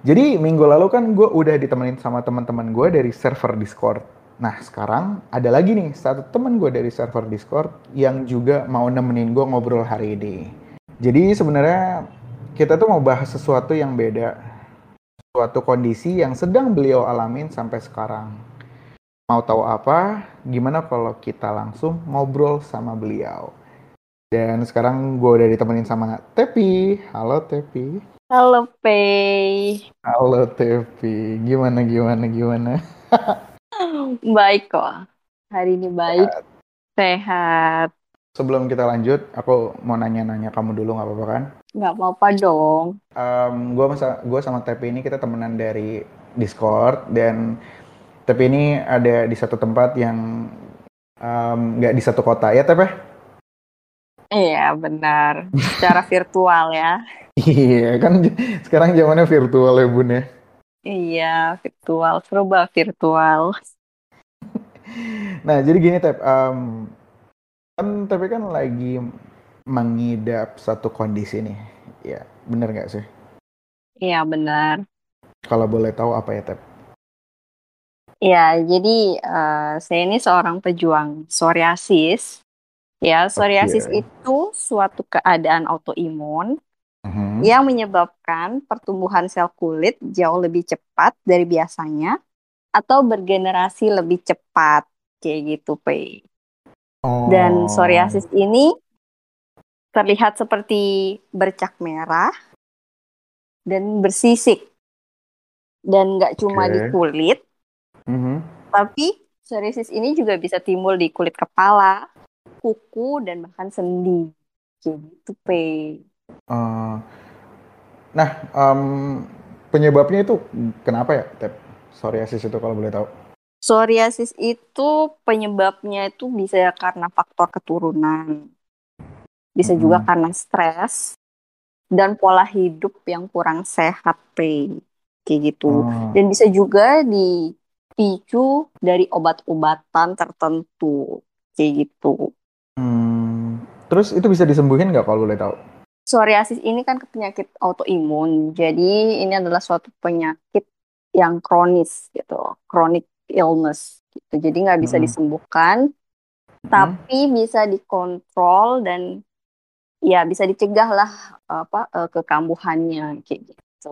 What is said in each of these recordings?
Jadi minggu lalu kan gue udah ditemenin sama teman-teman gue dari server Discord. Nah sekarang ada lagi nih satu teman gue dari server Discord yang juga mau nemenin gue ngobrol hari ini. Jadi sebenarnya kita tuh mau bahas sesuatu yang beda, suatu kondisi yang sedang beliau alamin sampai sekarang. Mau tahu apa? Gimana kalau kita langsung ngobrol sama beliau? Dan sekarang gue udah ditemenin sama Tepi. Halo Tepi. Halo, Pei. Halo Tepi. Gimana? Baik kok. Hari ini baik, sehat. Sebelum kita lanjut, aku mau nanya-nanya kamu dulu nggak apa-apa kan? Nggak apa-apa dong. Gue sama Tepi ini kita temenan dari Discord dan Tepi ini ada di satu tempat yang nggak di satu kota ya Tep ya? Iya, benar. Secara virtual ya. Iya kan sekarang zamannya virtual ya Bun ya. Iya, virtual. Serba virtual. Nah jadi gini Tep, kan Tepi kan lagi mengidap satu kondisi nih, ya bener nggak sih? Iya, benar. Kalau boleh tahu apa ya Tep? Iya, jadi saya ini seorang pejuang psoriasis. Ya, Oke. psoriasis itu suatu keadaan autoimun Mhm. yang menyebabkan pertumbuhan sel kulit jauh lebih cepat dari biasanya atau bergenerasi lebih cepat kayak gitu, Pei. Dan Oh, psoriasis ini terlihat seperti bercak merah dan bersisik dan nggak cuma di oke. kulit, Mhm. tapi psoriasis ini juga bisa timbul di kulit kepala, kuku dan bahkan sendi. Kayak gitu, Pei. Eh, nah, penyebabnya itu kenapa ya, Tep? Psoriasis itu kalau boleh tahu. Psoriasis itu penyebabnya itu bisa karena faktor keturunan, bisa juga Mhm. karena stres dan pola hidup yang kurang sehat, Pei. Kayak gitu. Oh, Dan bisa juga dipicu dari obat-obatan tertentu. Kayak gitu. terus itu bisa disembuhin nggak kalau boleh tahu? Psoriasis ini kan penyakit autoimun. Jadi ini adalah suatu penyakit yang kronis gitu. Chronic illness gitu. Jadi nggak bisa Mhm. disembuhkan, Mhm. tapi bisa dikontrol dan ya bisa dicegah lah kekambuhannya kayak gitu.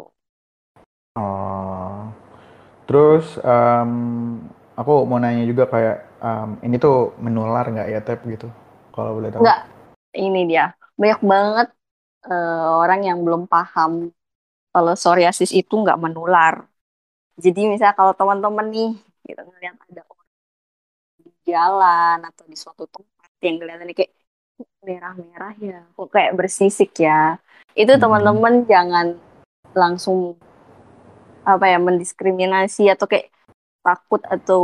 Oh, terus aku mau nanya juga kayak ini tuh menular nggak ya, Tep gitu? Kalau boleh tahu. Nggak, ini dia. Banyak banget orang yang belum paham kalau psoriasis itu nggak menular. Jadi misalnya kalau teman-teman nih, gitu ngeliat ada orang di jalan atau di suatu tempat yang kelihatannya kayak "Kok merah-merah ya, kok kayak bersisik ya." Itu Mhm. teman-teman jangan langsung apa ya mendiskriminasi atau kayak takut atau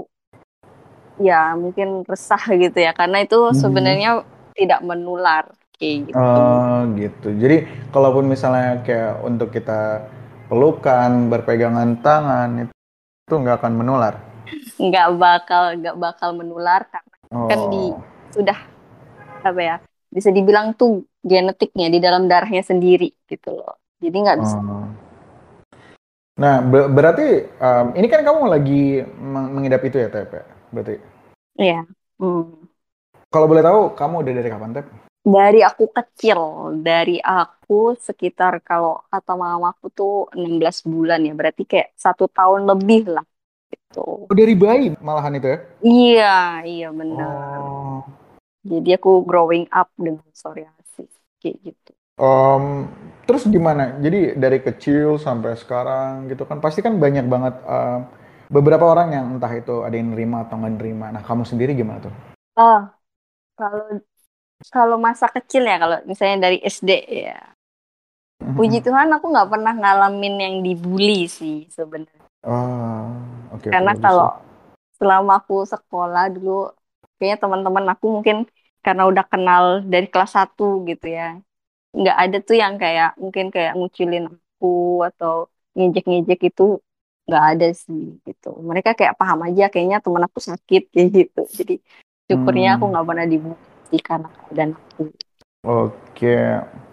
ya mungkin resah gitu ya, karena itu Mhm. sebenarnya tidak menular kayak gitu. Oh gitu. Jadi kalaupun misalnya kayak untuk kita pelukan, berpegangan tangan itu nggak akan menular. Nggak bakal menular karena kan Oh. sudah apa ya bisa dibilang tuh genetiknya di dalam darahnya sendiri gitu loh, jadi nggak bisa. Oh. Nah, berarti ini kan kamu lagi mengidap itu ya, Tep, ya? Berarti. Iya. Hmm. Kalau boleh tahu, kamu udah dari kapan, Tep? Dari aku kecil, dari aku sekitar kalau kata mama aku tuh 16 bulan ya, berarti kayak 1 tahun lebih lah gitu. Oh, dari bayi malahan itu ya? Iya, iya benar. Oh. Jadi aku growing up dengan psoriasis kayak gitu. Em, terus gimana? Jadi dari kecil sampai sekarang gitu kan, pasti kan banyak banget beberapa orang yang entah itu ada yang nerima atau nggak nerima. Nah, kamu sendiri gimana tuh? Oh, kalau kalau masa kecil ya, kalau misalnya dari SD ya, puji Tuhan aku nggak pernah ngalamin yang dibully sih sebenarnya. Oh, oke oke Karena bagus kalau sih. selama aku sekolah dulu, kayaknya teman-teman aku mungkin karena udah kenal dari kelas 1 gitu ya, nggak ada tuh yang kayak mungkin kayak ngucilin aku atau ngejek-ngejek itu, nggak ada sih gitu. Mereka kayak paham aja kayaknya temen aku sakit kayak gitu. Jadi syukurnya aku Hmm, nggak pernah dibully karena keadaan aku. oke.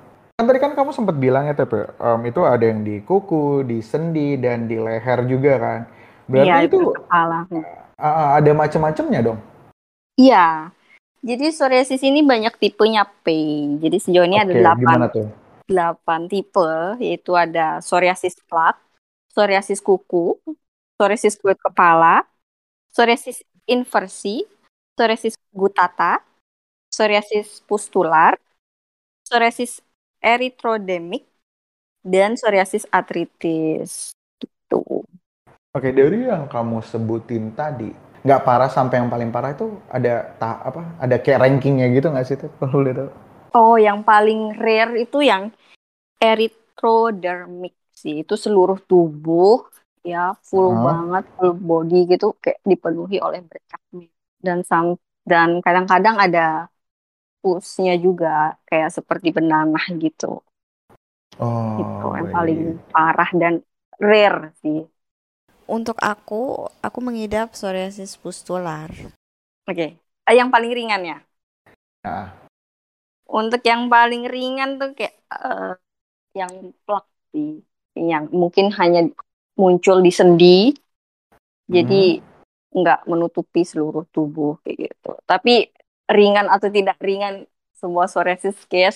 Kan tadi kan kamu sempat bilang ya, Tep, ya, itu ada yang di kuku, di sendi, dan di leher juga kan. Iya, Berarti di itu perut kepala. ada macam-macamnya dong. Iya, jadi psoriasis ini banyak tipenya, P. Jadi sejauh ini ada Oke, gimana tuh? 8 tipe, yaitu ada psoriasis plak, psoriasis kuku, psoriasis kulit kepala, psoriasis inversi, psoriasis gutata, psoriasis pustular, psoriasis erythrodemik, dan psoriasis artritis. Tuh. Oke, dari yang kamu sebutin tadi, nggak parah sampai yang paling parah itu ada apa? Ada kayak rankingnya gitu nggak sih, Tep? Kalau boleh tahu? Oh, yang paling rare itu yang erythrodermic sih. Itu seluruh tubuh ya full Heeh. banget, full body gitu kayak dipenuhi oleh bercak merah. Dan kadang-kadang ada pulsnya juga kayak seperti benanah gitu. Itu Oh, yang paling baik. parah dan rare sih. Untuk aku mengidap psoriasis pustular. Oke. Yang paling ringan ya. Nah, Untuk yang paling ringan tuh kayak yang plak sih. Yang mungkin hanya muncul di sendi, jadi mm, nggak menutupi seluruh tubuh kayak gitu. Tapi ringan atau tidak ringan, semua psoriasis kayak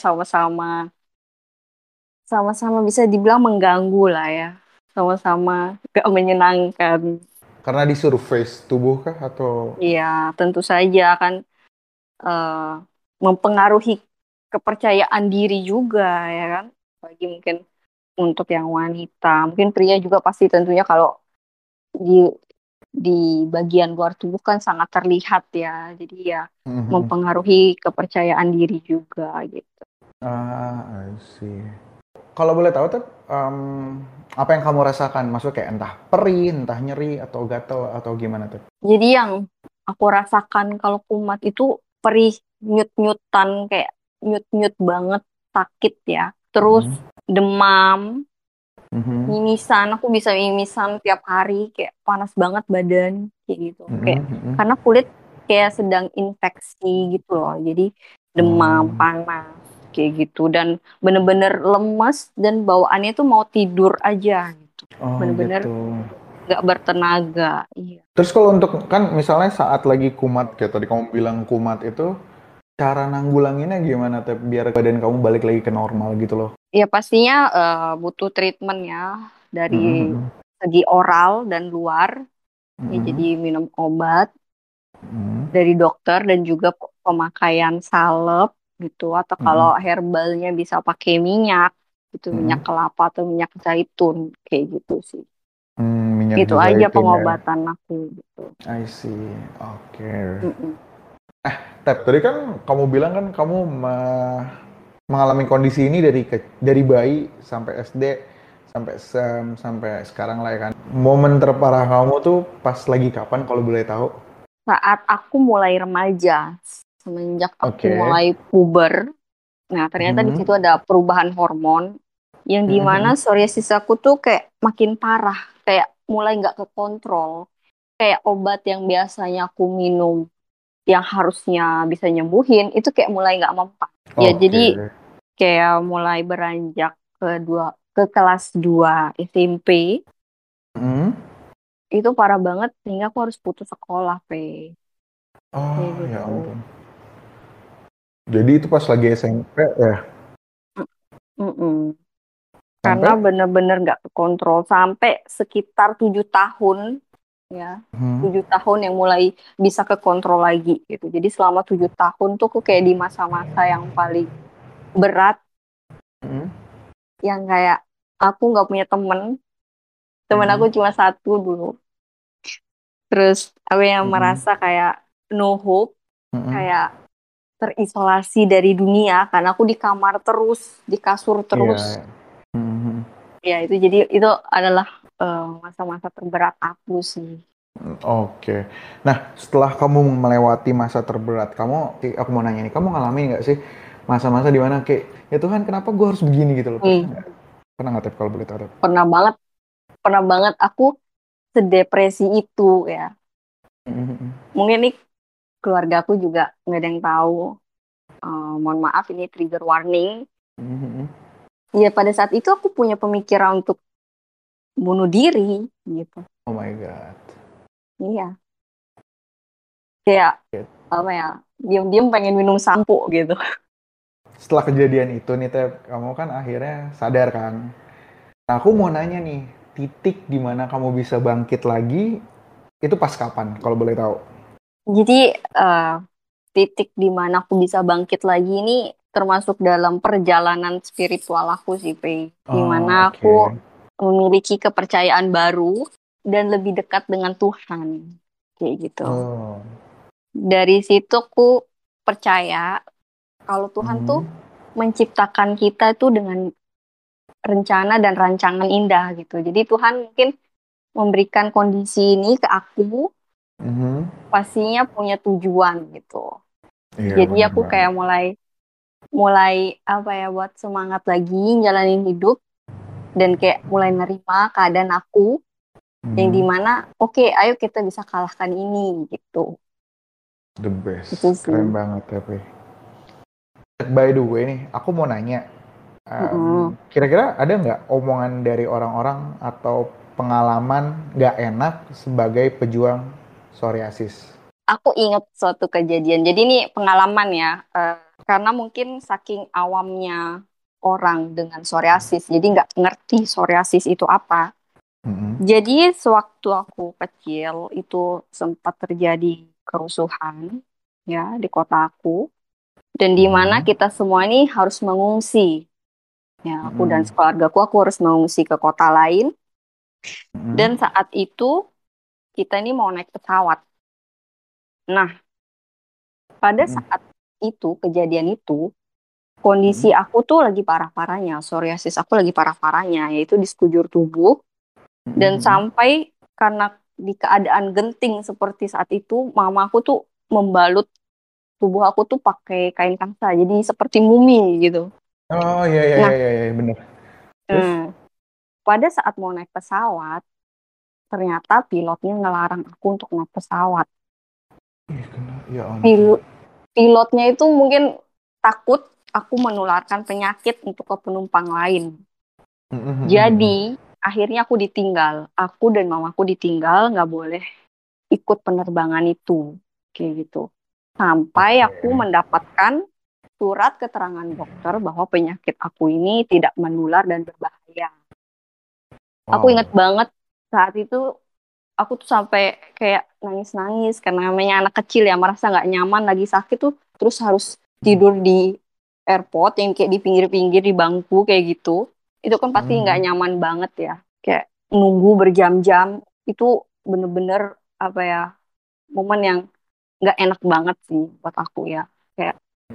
sama-sama bisa dibilang mengganggu lah ya. Sama-sama gak menyenangkan. karena di surface tubuh kah atau? Iya, tentu saja kan eh, mempengaruhi kepercayaan diri juga ya kan. Bagi mungkin untuk yang wanita, mungkin pria juga pasti tentunya kalau di di bagian luar tubuh kan sangat terlihat ya. Jadi ya Mhm. mempengaruhi kepercayaan diri juga gitu. I see. Kalau boleh tahu tuh, apa yang kamu rasakan? Maksudnya kayak entah perih, entah nyeri, atau gatel, atau gimana tuh? Jadi yang aku rasakan kalau kumat itu perih, nyut-nyutan, kayak nyut-nyut banget, sakit ya. Terus Mhm. demam, Mhm. mimisan, aku bisa mimisan tiap hari, kayak panas banget badan, kayak gitu. Kayak Mhm. Mhm. karena kulit kayak sedang infeksi gitu loh. Jadi demam, Oh, panas, kayak gitu. Dan bener-bener lemes dan bawaannya tuh mau tidur aja gitu. oh Bener-bener gitu. nggak bertenaga. Iya. Terus kalau untuk kan misalnya saat lagi kumat kayak tadi kamu bilang kumat itu cara nanggulanginnya gimana tuh biar badan kamu balik lagi ke normal gitu loh? Ya pastinya butuh treatment ya dari Mhm. segi oral dan luar. Ya jadi Mhm. minum obat Mhm. dari dokter dan juga pemakaian salep gitu. Atau kalau Mhm. herbalnya bisa pakai minyak gitu, minyak Mhm. kelapa atau minyak zaitun kayak gitu sih. Minyak Itu aja zaitun ya. pengobatan aku gitu. I see. Oke. Mm-mm. Tep, tadi kan kamu bilang kan kamu mengalami kondisi ini dari bayi sampai SD sampai sampai sekarang lah ya kan. Momen terparah kamu tuh pas lagi kapan kalau boleh tahu? Saat aku mulai remaja, semenjak aku Oke. mulai puber, nah ternyata di situ Mhm. ada perubahan hormon yang dimana Mhm. psoriasis aku tuh kayak makin parah, kayak mulai nggak kekontrol, kayak obat yang biasanya aku minum yang harusnya bisa nyembuhin itu kayak mulai nggak mempan. Ya jadi Oke. kayak mulai beranjak ke kelas 2 SMP Mhm. itu parah banget sehingga aku harus putus sekolah, kayak Oh, ya gitu. ampun. Jadi itu pas lagi SMP ya? Mm-mm. Karena Sampai? bener-bener nggak kekontrol sampai sekitar 7 tahun ya, Mhm. 7 tahun yang mulai bisa kekontrol lagi gitu. Jadi selama 7 tahun tuh aku kayak di masa-masa yang paling berat, Mhm. yang kayak aku nggak punya temen, temen aku Mhm. cuma satu dulu. Terus aku yang Mhm. merasa kayak no hope, Mhm. kayak terisolasi dari dunia karena aku di kamar terus, di kasur terus. Iya. Mhm. Ya itu jadi itu adalah masa-masa terberat aku sih. Oke. Nah, setelah kamu melewati masa terberat, aku mau nanya nih, kamu ngalamin nggak sih masa-masa di mana kayak, ya Tuhan, kenapa gue harus begini gitu loh? Pernah Hmm, nggak? Pernah nggak, Tep, kalau boleh tahu, Tep? pernah banget, pernah banget aku sedepresi itu ya. Mhm. Mungkin nih keluarga aku juga nggak ada yang tahu. Mohon maaf ini trigger warning. Mhm. ya pada saat itu aku punya pemikiran untuk bunuh diri gitu. Oh my God. Iya, kayak Oke. apa ya, diam-diam pengen minum sampo gitu. Setelah kejadian itu nih Tep, kamu kan akhirnya sadar kan. Nah aku mau nanya nih, titik di mana kamu bisa bangkit lagi, itu pas kapan kalau boleh tahu? Jadi titik di mana aku bisa bangkit lagi ini termasuk dalam perjalanan spiritual aku sih, Pei. Di Oh mana oke. aku memiliki kepercayaan baru dan lebih dekat dengan Tuhan. Kayak gitu. Oh. Dari situ aku percaya kalau Tuhan tuh Mhm. menciptakan kita itu dengan rencana dan rancangan indah gitu. Jadi Tuhan mungkin memberikan kondisi ini ke aku Mhm. pastinya punya tujuan gitu. Iya Jadi bener aku banget. kayak mulai mulai apa ya buat semangat lagi jalanin hidup dan kayak mulai nerima keadaan aku yang Mhm. dimana oke ayo kita bisa kalahkan ini gitu. The Itu best. Keren sih. banget tapi. By the way nih, aku mau nanya, Mm-mm. kira-kira ada nggak omongan dari orang-orang atau pengalaman nggak enak sebagai pejuang psoriasis? Aku ingat suatu kejadian. Jadi ini pengalaman ya, karena mungkin saking awamnya orang dengan psoriasis, jadi nggak ngerti psoriasis itu apa. Mhm. Jadi sewaktu aku kecil itu sempat terjadi kerusuhan ya di kota aku, dan di mana Mhm. kita semua ini harus mengungsi. Ya, aku dan Mhm. keluargaku aku harus mengungsi ke kota lain. Mhm. Dan saat itu kita ini mau naik pesawat. Nah, pada Mhm. saat itu kejadian itu kondisi Mhm. aku tuh lagi parah-parahnya, psoriasis aku lagi parah-parahnya, yaitu di sekujur tubuh, dan Mhm. sampai karena di keadaan genting seperti saat itu, mama aku tuh membalut tubuh aku tuh pakai kain kafan, jadi seperti mumi gitu. Oh iya iya iya Nah, iya iya, bener. Terus? pada saat mau naik pesawat, ternyata pilotnya ngelarang aku untuk naik pesawat. Ih, ya ampun. Pil- Pilotnya itu mungkin takut aku menularkan penyakit untuk ke penumpang lain. Mhm. Mhm. Mhm. Jadi, akhirnya aku ditinggal. Aku dan mamaku ditinggal, nggak boleh ikut penerbangan itu. Kayak gitu. Sampai Oke. aku mendapatkan surat keterangan dokter bahwa penyakit aku ini tidak menular dan berbahaya. Aku ingat Wow. banget saat itu aku tuh sampai kayak nangis-nangis karena namanya anak kecil ya merasa nggak nyaman lagi sakit tuh terus harus tidur di airport yang kayak di pinggir-pinggir di bangku kayak gitu. Itu kan pasti nggak Mhm. nyaman banget ya. Kayak nunggu berjam-jam itu bener-bener apa ya momen yang nggak enak banget sih buat aku ya. Kayak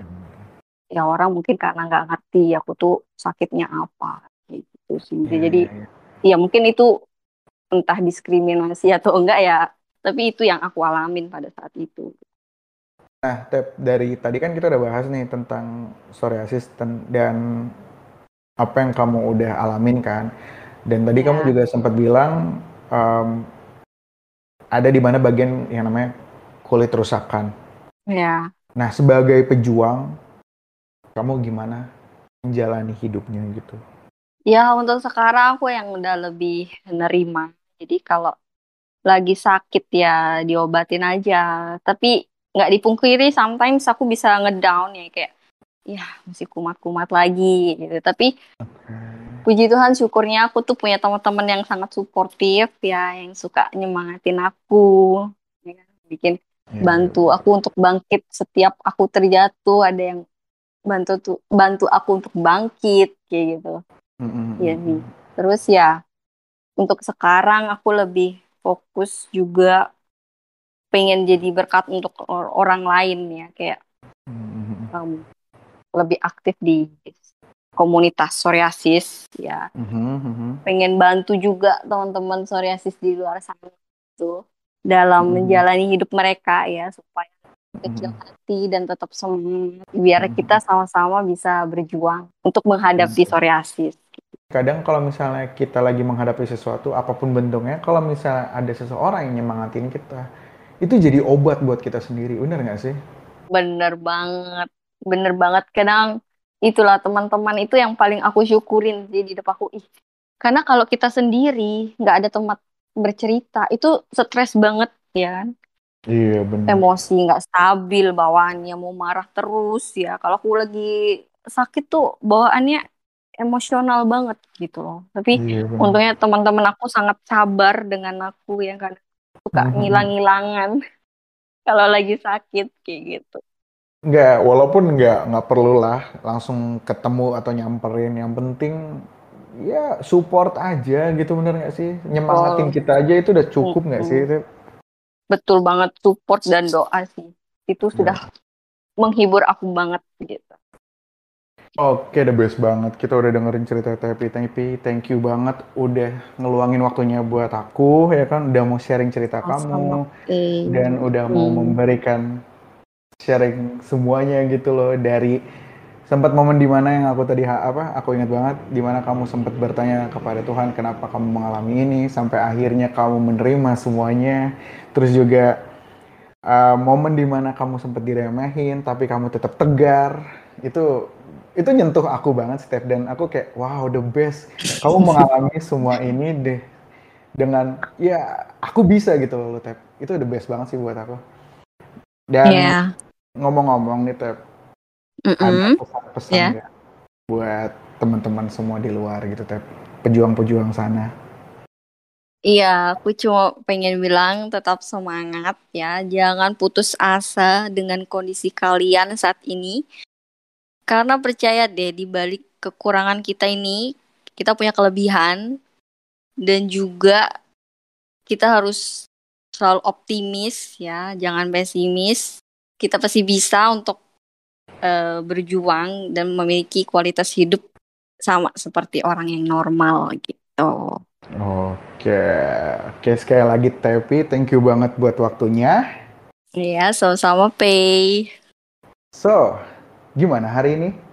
ya orang mungkin karena nggak ngerti aku tuh sakitnya apa kayak gitu sih. Iya Jadi iya iya. ya mungkin itu entah diskriminasi atau enggak ya, tapi itu yang aku alamin pada saat itu. Nah, Tep, dari tadi kan kita udah bahas nih tentang psoriasis dan apa yang kamu udah alamin kan. Dan tadi kamu Ya, juga sempat bilang em, ada di mana bagian yang namanya kulit rusakan. ya, Nah, sebagai pejuang, kamu gimana menjalani hidupnya gitu? ya untuk sekarang aku yang udah lebih nerima. Jadi kalau lagi sakit ya diobatin aja. Tapi nggak dipungkiri, sometimes aku bisa ngedown ya kayak, ya masih kumat-kumat lagi gitu. Tapi puji Tuhan, syukurnya aku tuh punya teman-teman yang sangat suportif ya, yang suka nyemangatin aku, ya kan? Bikin Iya, iya, bantu bener. aku untuk bangkit setiap aku terjatuh, ada yang bantu aku untuk bangkit kayak gitu. Mm, mm, Iya mm, sih. mm. Terus ya untuk sekarang aku lebih fokus juga pengen jadi berkat untuk orang lain ya kayak Mm, mm, mm. em, lebih aktif di komunitas psoriasis ya. Mhm, mhm. Pengen bantu juga teman-teman psoriasis di luar sana itu dalam Mhm, menjalani hidup mereka ya supaya kecil mhm, hati dan tetap semangat biar kita mhm. sama-sama bisa berjuang untuk menghadapi Bener. psoriasis. Kadang kalau misalnya kita lagi menghadapi sesuatu, apapun bentuknya, kalau misalnya ada seseorang yang nyemangatin kita, itu jadi obat buat kita sendiri, bener nggak sih? Bener banget, bener banget. Kadang itulah teman-teman itu yang paling aku syukurin sih di depan aku. Karena kalau kita sendiri nggak ada tempat bercerita itu stres banget ya kan. Iya benar. Emosi nggak stabil bawaannya, mau marah terus ya. Kalau aku lagi sakit tuh bawaannya emosional banget gitu loh. Tapi Iya benar. untungnya teman-teman aku sangat sabar dengan aku ya kan, suka Mhm. ngilang-ngilangan kalau lagi sakit kayak gitu. Nggak, walaupun nggak perlulah langsung ketemu atau nyamperin. Yang penting ya support aja gitu, bener nggak sih? Nyemangatin Oh, kita aja itu udah cukup nggak sih? mm-mm. Betul banget, support dan doa sih. Itu sudah Ya. menghibur aku banget gitu. Oke, the best banget. Kita udah dengerin cerita Tepi. Thank you banget udah ngeluangin waktunya buat aku, ya kan? Udah mau sharing cerita Sama-sama. kamu dan udah mau Hmm. memberikan sharing semuanya gitu loh, dari sempat momen dimana yang aku tadi aku ingat banget dimana kamu sempat bertanya kepada Tuhan kenapa kamu mengalami ini sampai akhirnya kamu menerima semuanya. Terus juga momen dimana kamu sempat diremehin tapi kamu tetap tegar. Itu nyentuh aku banget, Steph, dan aku kayak wow, the best. Kamu mengalami semua ini deh dengan ya aku bisa gitu loh, Tep. Itu the best banget sih buat aku. Dan Ya, ngomong-ngomong nih, Tep, ada mm-mm. pesan-pesan Ya. nggak buat teman-teman semua di luar gitu, Tep? Pejuang-pejuang sana. Iya, aku cuma pengen bilang tetap semangat ya. Jangan putus asa dengan kondisi kalian saat ini. Karena percaya deh, di balik kekurangan kita ini, kita punya kelebihan. Dan juga kita harus selalu optimis ya, jangan pesimis. Kita pasti bisa untuk berjuang dan memiliki kualitas hidup sama seperti orang yang normal gitu. Oke, oke, sekali lagi Tepi, thank you banget buat waktunya. Iya, sama-sama Pei. So, gimana hari ini?